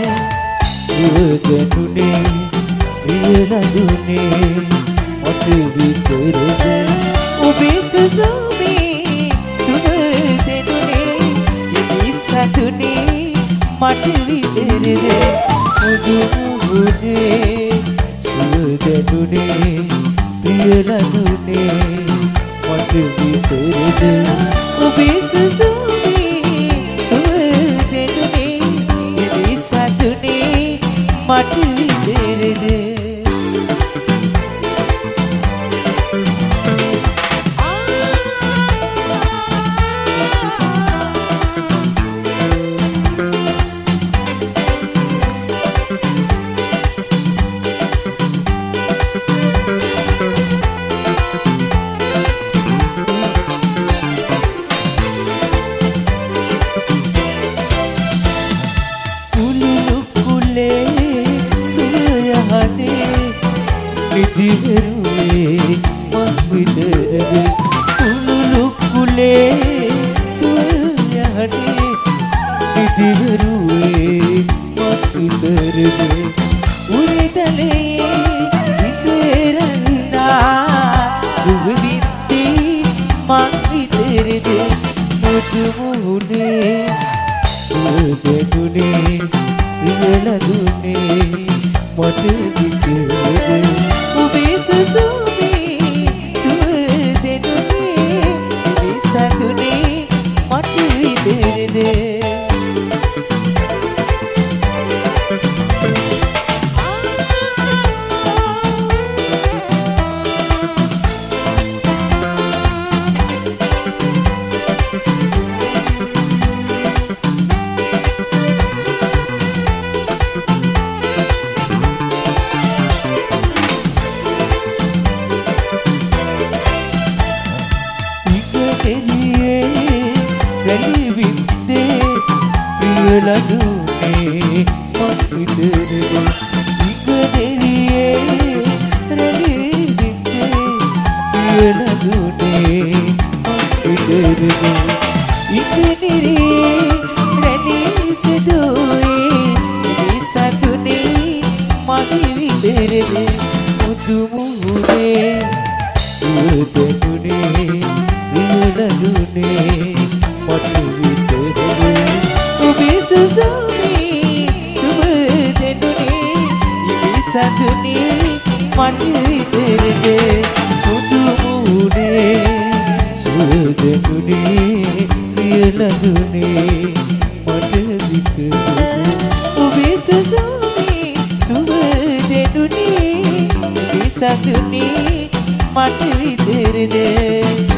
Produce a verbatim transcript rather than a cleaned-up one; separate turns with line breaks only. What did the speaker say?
සුවදනුනේ ප්‍රියලඳුනේ මට විතරද ඔබේ සසුමේ සුවදනුනේ යලි සතුනේ මට විතරද මුදු මුහුදේ සුවදනුනේ ප්‍රියලඳුනේ මට විතරද ඔබේ සසුමේ සුවදනුනේ යලි සතුනේ මට විතරද විදිරුවේ මස් විතරද උළුළු කුලේ සුවයහනේ විදිරුවේ මස් විතරද උරතලේ විසරන්නා සුවවිත්ති මස් විතරද මුදු මුහුදේ සුවදනුනේ ප්‍රියලඳුනේ මට විතරද ඔබේ සසුමේ සුවදනුනේ යලි සතුනේ මට විතරද රැලි විද්දේ ප්‍රියලඳුනේ මස් විතරද ඉගදෙරියේ රැලි විද්දේ ප්‍රියලඳුනේ මස් විතරද ඉගදෙරියේ රැලි සදුවේ යලි සතුනේ මට විතරද මුදු මුහුදේ සුවදනුනේ ප්‍රියලඳුනේ මට විතරද ඔබේ සසුමේ සුවදනුනේ යලි සතුනේ මට විතරද මුදු මුහුදේ සුවදනුනේ ප්‍රියලඳුනේ මට විතරද ඔබේ සසුමේ සුවදනුනේ යලි සතුනේ මට විතරද